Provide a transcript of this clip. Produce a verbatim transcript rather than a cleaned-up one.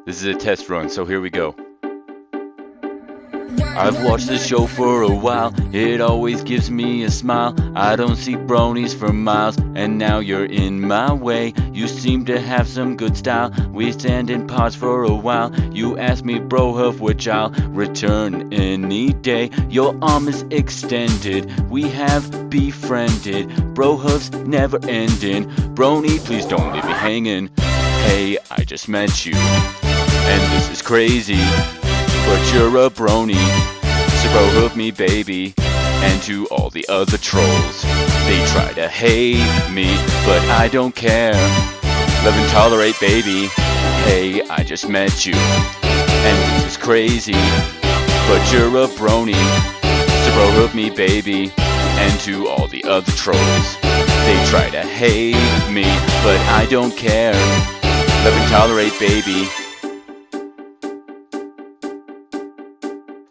This is a test run, so here we go. I've watched the show for a while, it always gives me a smile. I don't see bronies for miles, and now you're in my way. You seem to have some good style, we stand in pods for a while. You ask me brohuff, which I'll return any day. Your arm is extended, we have befriended. Brohuff's never ending, brony please don't leave me hanging. Hey, I just met you, and this is crazy, but you're a brony, so brohuff me baby. And to all the other trolls, they try to hate me, but I don't care. Love and tolerate baby. Hey, I just met you, and this is crazy, but you're a brony, so brohuff me baby. And to all the other trolls, they try to hate me, but I don't care. Love and tolerate baby.